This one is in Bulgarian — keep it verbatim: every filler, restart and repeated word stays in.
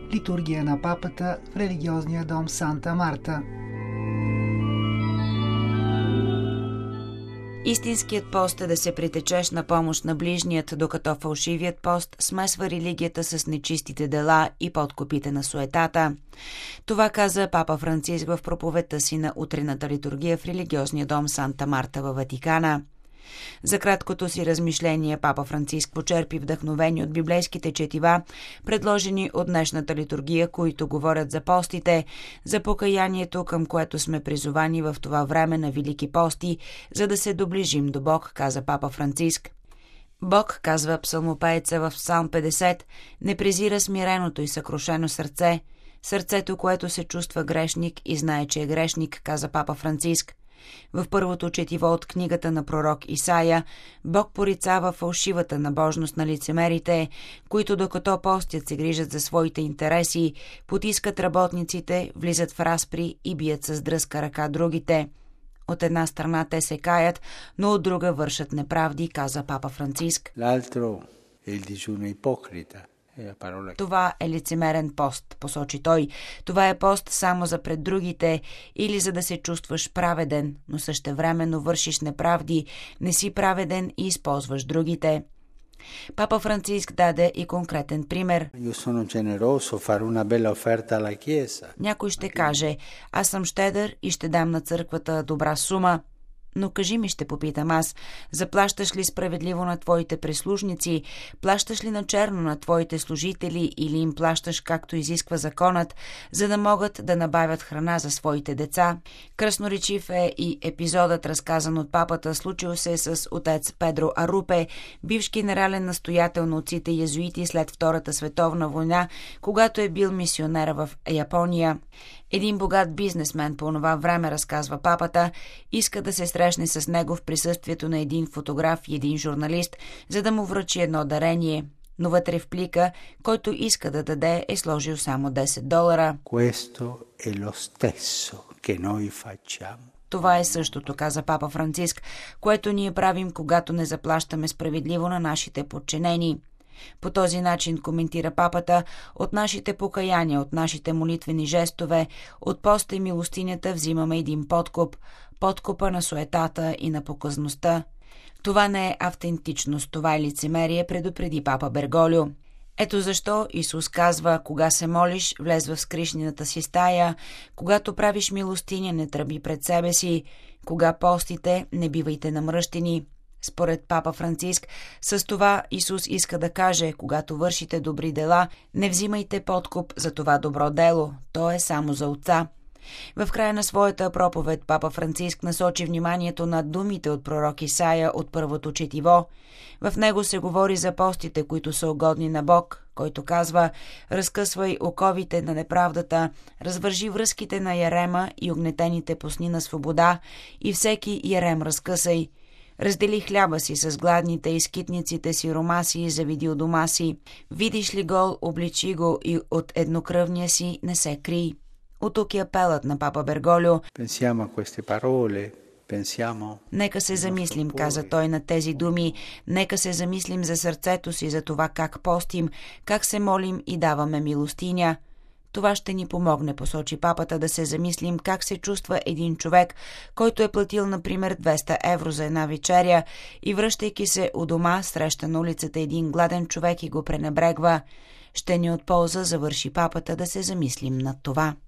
Литургия на папата в религиозния дом Санта Марта. Истинският пост е да се притечеш на помощ на ближният, докато фалшивият пост смесва религията с нечистите дела и подкупите на суетата. Това каза папа Франциск в проповедта си на утрената литургия в религиозния дом Санта Марта във Ватикана. За краткото си размишление папа Франциск почерпи вдъхновение от библейските четива, предложени от днешната литургия, които говорят за постите, за покаянието, към което сме призовани в това време на велики пости, за да се доближим до Бог, каза папа Франциск. Бог, казва псалмопееца в Псалм петдесет, не презира смиреното и съкрушено сърце, сърцето, което се чувства грешник и знае, че е грешник, каза папа Франциск. В първото четиво от книгата на пророк Исаия, Бог порицава фалшивата набожност на лицемерите, които докато постят се грижат за своите интереси, потискат работниците, влизат в разпри и бият с дръзка ръка другите. От една страна те се каят, но от друга вършат неправди, каза папа Франциск. L'altro è il digiuno ipocrita. Това е лицемерен пост, посочи той. Това е пост само за пред другите или за да се чувстваш праведен, но същевременно вършиш неправди, не си праведен и използваш другите. Папа Франциск даде и конкретен пример. Някой ще каже, аз съм щедър и ще дам на църквата добра сума. Но кажи ми, ще попитам аз, заплащаш ли справедливо на твоите прислужници, плащаш ли на черно на твоите служители или им плащаш както изисква законът, за да могат да набавят храна за своите деца? Красноречив е и епизодът, разказан от папата, случил се с отец Педро Арупе, бивш генерален настоятел на отците язуити след Втората световна война, когато е бил мисионер в Япония. Един богат бизнесмен по това време, разказва папата, иска да се срещне с него в присъствието на един фотограф и един журналист, за да му връчи едно дарение. Но вътре в плика, който иска да даде, е сложил само десет долара. Това е същото, каза папа Франциск, което ние правим, когато не заплащаме справедливо на нашите подчинени. По този начин, коментира папата, от нашите покаяния, от нашите молитвени жестове, от поста и милостинята взимаме един подкуп, подкупа на суетата и на показността. Това не е автентичност, това е лицемерие, предупреди папа Берголио. Ето защо Исус казва, кога се молиш, влез в скришнината си стая, когато правиш милостиня, не тръби пред себе си, кога постите, не бивайте намръщени. Според папа Франциск, с това Исус иска да каже, когато вършите добри дела, не взимайте подкуп за това добро дело, то е само за Отца. В края на своята проповед папа Франциск насочи вниманието на думите от пророк Исаия от първото четиво. В него се говори за постите, които са угодни на Бог, който казва: разкъсвай оковите на неправдата, развържи връзките на ярема и огнетените пусни на свобода, и всеки ярем разкъсай. Раздели хляба си с гладните и скитниците си ромаси и завиди у дома си. Видиш ли гол, обличи го и от еднокръвния си не се крий. От тук е апелът на папа Берголио. Нека се замислим, каза той, на тези думи. Нека се замислим за сърцето си, за това как постим, как се молим и даваме милостиня. Това ще ни помогне, посочи папата, да се замислим как се чувства един човек, който е платил, например, двеста евро за една вечеря и връщайки се у дома, среща на улицата един гладен човек и го пренебрегва. Ще ни от полза, завърши папата, да се замислим над това.